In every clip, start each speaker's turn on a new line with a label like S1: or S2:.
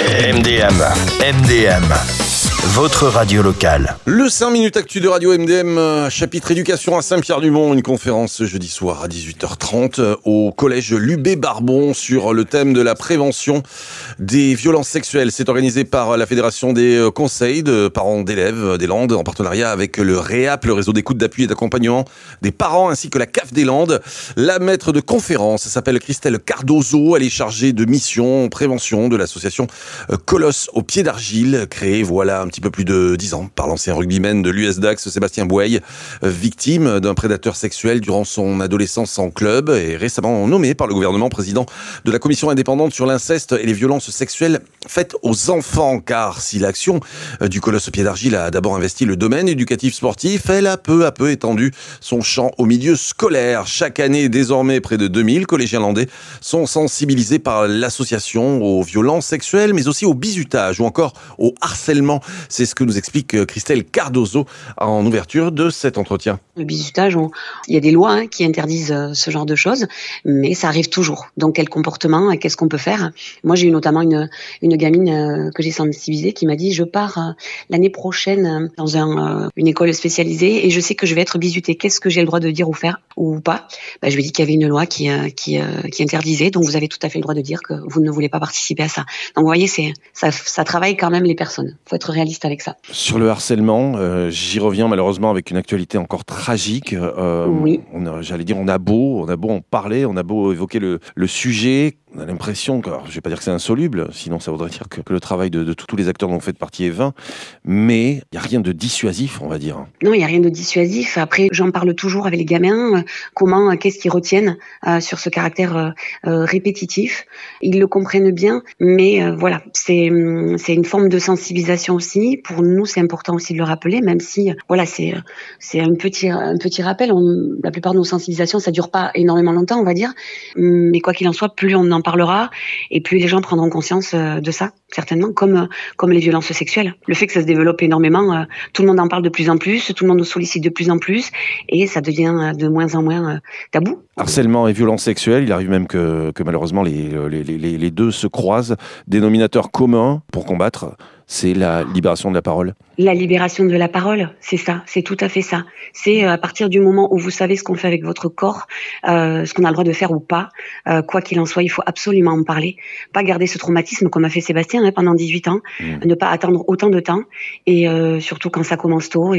S1: MDM, votre radio locale.
S2: Le 5 minutes actu de Radio MDM, chapitre éducation à Saint-Pierre-du-Mont, une conférence ce jeudi soir à 18h30 au collège Lubé-Barbon sur le thème de la prévention des violences sexuelles. C'est organisé par la Fédération des conseils de parents d'élèves des Landes en partenariat avec le REAP, le réseau d'écoute, d'appui et d'accompagnement des parents, ainsi que la CAF des Landes. La maître de conférence s'appelle Christelle Cardozo. Elle est chargée de mission prévention de l'association Colosse au pied d'argile, créée voilà un petit peu plus de 10 ans par l'ancien rugbyman de l'US Dax, Sébastien Boueil, victime d'un prédateur sexuel durant son adolescence en club et récemment nommé par le gouvernement président de la commission indépendante sur l'inceste et les violences sexuelles faites aux enfants. Car si l'action du Colosse au pied d'argile a d'abord investi le domaine éducatif sportif, elle a peu à peu étendu son champ au milieu scolaire. Chaque année, désormais, près de 2000 collégiens landais sont sensibilisés par l'association aux violences sexuelles, mais aussi au bizutage ou encore au harcèlement. C'est ce que nous explique Christelle Cardozo en ouverture de cet entretien.
S3: Le bizutage, il y a des lois qui interdisent ce genre de choses, mais ça arrive toujours. Donc quel comportement, qu'est-ce qu'on peut faire ? Moi j'ai eu notamment une gamine que j'ai sensibilisée qui m'a dit je pars l'année prochaine dans une école spécialisée et je sais que je vais être bizutée. Qu'est-ce que j'ai le droit de dire ou faire ou pas ? Je lui ai dit qu'il y avait une loi qui interdisait, donc vous avez tout à fait le droit de dire que vous ne voulez pas participer à ça. Donc vous voyez, ça travaille quand même les personnes. Faut être réaliste avec ça.
S2: Sur le harcèlement, j'y reviens malheureusement avec une actualité encore tragique.
S3: Oui.
S2: On a beau en parler, on a beau évoquer le sujet, on a l'impression que, alors, je vais pas dire que c'est insoluble, sinon ça voudrait dire que le travail de tous les acteurs dont vous faites partie est vain, mais il n'y a rien de dissuasif, on va dire.
S3: Non, il n'y a rien de dissuasif. Après, j'en parle toujours avec les gamins, qu'est-ce qu'ils retiennent sur ce caractère répétitif. Ils le comprennent bien, mais voilà, c'est une forme de sensibilisation aussi. Pour nous, c'est important aussi de le rappeler, même si, voilà, c'est un petit rappel. La plupart de nos sensibilisations, ça dure pas énormément longtemps, on va dire, mais quoi qu'il en soit, plus on en parlera et plus les gens prendront conscience de ça, certainement, comme les violences sexuelles. Le fait que ça se développe énormément, tout le monde en parle de plus en plus, tout le monde nous sollicite de plus en plus et ça devient de moins en moins tabou.
S2: Harcèlement et violence sexuelle, il arrive même que malheureusement les deux se croisent. Dénominateur commun pour combattre, c'est la libération de la parole.
S3: La libération de la parole, c'est ça, c'est tout à fait ça. C'est à partir du moment où vous savez ce qu'on fait avec votre corps, ce qu'on a le droit de faire ou pas, quoi qu'il en soit, il faut absolument en parler. Pas garder ce traumatisme comme a fait Sébastien pendant 18 ans, ne pas attendre autant de temps et surtout quand ça commence tôt,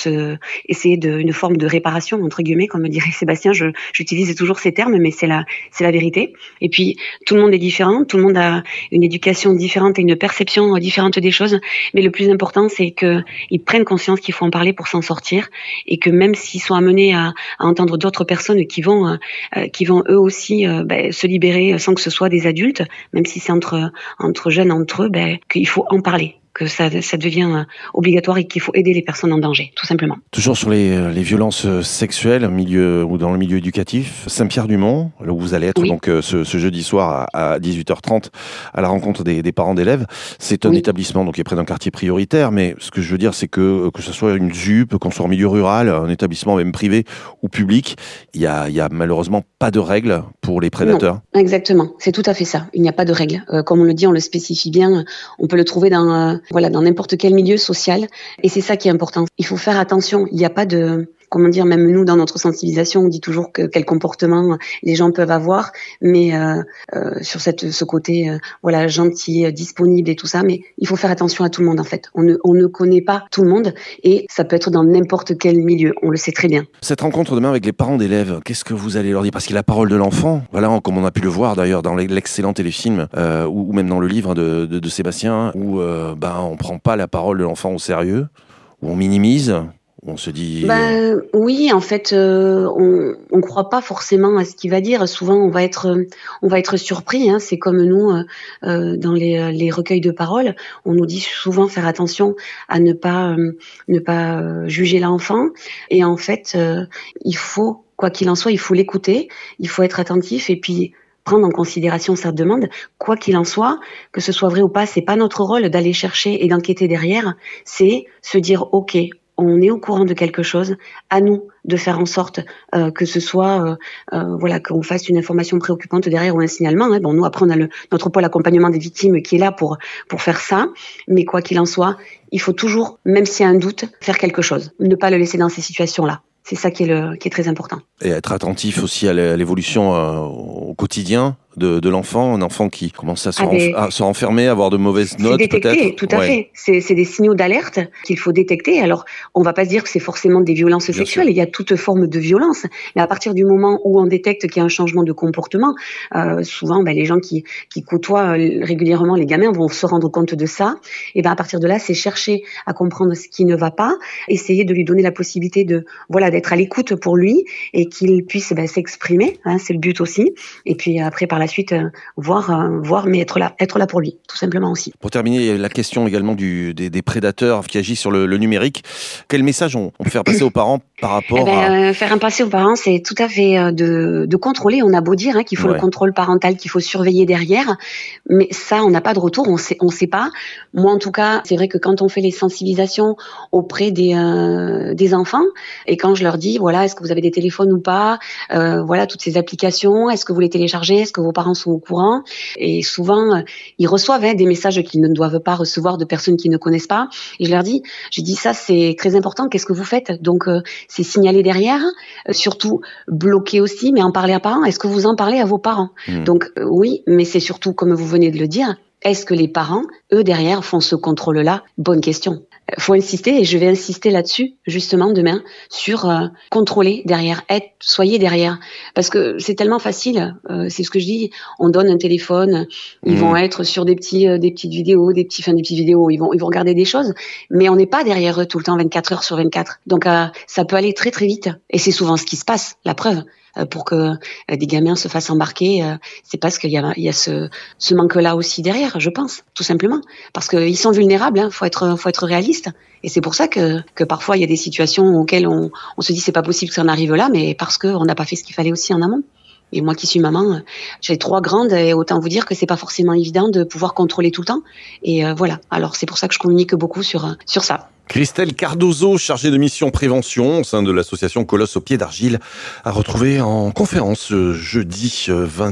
S3: essayer une forme de réparation, entre guillemets, comme dirait Sébastien. J'utilise toujours ces termes, mais c'est la vérité. Et puis, tout le monde est différent, tout le monde a une éducation différente et une perception différente des choses, mais le plus important, c'est qu'ils prennent conscience qu'il faut en parler pour s'en sortir et que même s'ils sont amenés à entendre d'autres personnes qui vont eux aussi se libérer sans que ce soit des adultes, même si c'est entre jeunes entre eux, qu'il faut en parler, que ça devient obligatoire et qu'il faut aider les personnes en danger, tout simplement.
S2: Toujours sur les violences sexuelles dans le milieu éducatif, Saint-Pierre-du-Mont, là où vous allez être donc ce jeudi soir à 18h30 à la rencontre des parents d'élèves, c'est un établissement donc qui est près d'un quartier prioritaire, mais ce que je veux dire c'est que ce soit une ZUP, qu'on soit en milieu rural, un établissement même privé ou public, il y a malheureusement pas de règles pour les prédateurs.
S3: Non, exactement, c'est tout à fait ça. Il n'y a pas de règles. Comme on le dit, on le spécifie bien, on peut le trouver dans n'importe quel milieu social. Et c'est ça qui est important. Il faut faire attention. Il n'y a pas de... même nous, dans notre sensibilisation, on dit toujours quel comportement les gens peuvent avoir, mais sur ce côté gentil, disponible et tout ça, mais il faut faire attention à tout le monde en fait. On ne connaît pas tout le monde et ça peut être dans n'importe quel milieu, on le sait très bien.
S2: Cette rencontre demain avec les parents d'élèves, qu'est-ce que vous allez leur dire ? Parce qu'il y a la parole de l'enfant, voilà, comme on a pu le voir d'ailleurs dans l'excellent téléfilm ou même dans le livre de Sébastien, où on prend pas la parole de l'enfant au sérieux, où on minimise. On se dit...
S3: oui, en fait, on croit pas forcément à ce qu'il va dire. Souvent, on va être surpris. C'est comme nous dans les recueils de paroles. On nous dit souvent faire attention à ne pas juger l'enfant. Et en fait, il faut, quoi qu'il en soit, il faut l'écouter. Il faut être attentif et puis prendre en considération sa demande. Quoi qu'il en soit, que ce soit vrai ou pas, c'est pas notre rôle d'aller chercher et d'enquêter derrière. C'est se dire, ok, on est au courant de quelque chose, à nous de faire en sorte que ce soit, qu'on fasse une information préoccupante derrière ou un signalement. Hein. Bon, nous, après, on a notre pôle accompagnement des victimes qui est là pour faire ça. Mais quoi qu'il en soit, il faut toujours, même s'il y a un doute, faire quelque chose. Ne pas le laisser dans ces situations-là. C'est ça qui est très important.
S2: Et être attentif aussi à l'évolution au quotidien de l'enfant, un enfant qui commence à se renfermer, à avoir de mauvaises notes peut-être.
S3: Tout à fait. C'est des signaux d'alerte qu'il faut détecter. Alors, on va pas se dire que c'est forcément des violences sexuelles. Il y a toute forme de violence. Mais à partir du moment où on détecte qu'il y a un changement de comportement, souvent, les gens qui côtoient régulièrement les gamins vont se rendre compte de ça. Et à partir de là, c'est chercher à comprendre ce qui ne va pas, essayer de lui donner la possibilité d'être à l'écoute pour lui et qu'il puisse s'exprimer. Hein, c'est le but aussi. Et puis après, par la suite, voir, mais être là pour lui, tout simplement aussi.
S2: Pour terminer, la question également des prédateurs qui agissent sur le numérique. Quel message on peut faire passer aux parents par rapport à...
S3: Faire passer aux parents, c'est tout à fait de contrôler. On a beau dire qu'il faut le contrôle parental, qu'il faut surveiller derrière, mais ça, on n'a pas de retour, on sait pas. Moi, en tout cas, c'est vrai que quand on fait les sensibilisations auprès des enfants, et quand je leur dis, est-ce que vous avez des téléphones ou pas, toutes ces applications, est-ce que vous les téléchargez, est-ce que vos parents sont au courant, et souvent, ils reçoivent des messages qu'ils ne doivent pas recevoir de personnes qu'ils ne connaissent pas, et je leur dis, ça c'est très important, qu'est-ce que vous faites? Donc, c'est signaler derrière, surtout bloquer aussi, mais en parler à parents, est-ce que vous en parlez à vos parents? Donc, oui, mais c'est surtout, comme vous venez de le dire, est-ce que les parents, eux, derrière, font ce contrôle-là? Bonne question. Faut insister, et je vais insister là-dessus, justement, demain, sur contrôler derrière, soyez derrière. Parce que c'est tellement facile, c'est ce que je dis, on donne un téléphone, ils vont être sur des petites vidéos, des petites vidéos, ils vont regarder des choses, mais on n'est pas derrière eux tout le temps, 24 heures sur 24. Donc, ça peut aller très très vite. Et c'est souvent ce qui se passe, la preuve. Pour que des gamins se fassent embarquer, c'est parce qu'il y a ce manque-là aussi derrière, je pense, tout simplement, parce qu'ils sont vulnérables. Faut être réaliste, et c'est pour ça que parfois il y a des situations auxquelles on se dit c'est pas possible que ça en arrive là, mais parce que on n'a pas fait ce qu'il fallait aussi en amont. Et moi qui suis maman, j'ai 3 grandes, et autant vous dire que c'est pas forcément évident de pouvoir contrôler tout le temps. Et voilà. Alors c'est pour ça que je communique beaucoup sur ça.
S2: Christelle Cardozo, chargée de mission prévention au sein de l'association Colosse au pied d'argile, à retrouver en conférence jeudi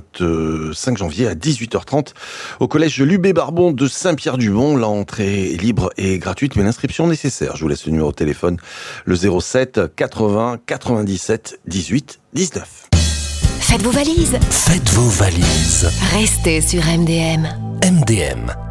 S2: 25 janvier à 18h30 au collège Lubé-Barbon de Saint-Pierre-du-Mont. L'entrée est libre et gratuite, mais l'inscription nécessaire. Je vous laisse le numéro de téléphone, le 07 80 97 18 19.
S4: Faites vos valises.
S1: Faites vos valises.
S4: Restez sur MDM.
S1: MDM.